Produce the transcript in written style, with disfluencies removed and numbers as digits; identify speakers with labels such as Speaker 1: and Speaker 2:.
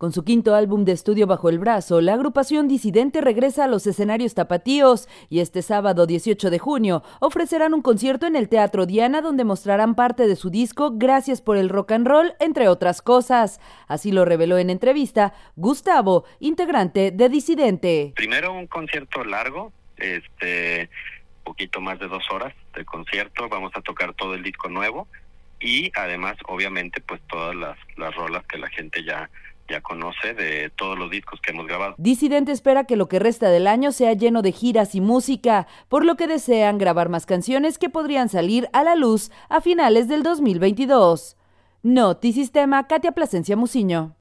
Speaker 1: Con su quinto álbum de estudio bajo el brazo, la agrupación Disidente regresa a los escenarios tapatíos y este sábado 18 de junio ofrecerán un concierto en el Teatro Diana donde mostrarán parte de su disco Gracias por el rock and roll, entre otras cosas. Así lo reveló en entrevista Gustavo, integrante de Disidente.
Speaker 2: Primero un concierto largo, poquito más de 2 horas de concierto, vamos a tocar todo el disco nuevo y además obviamente pues todas las rolas que la gente ya conoce de todos los discos que hemos grabado.
Speaker 1: Disidente espera que lo que resta del año sea lleno de giras y música, por lo que desean grabar más canciones que podrían salir a la luz a finales del 2022. Notisistema, Katia Plasencia Muciño.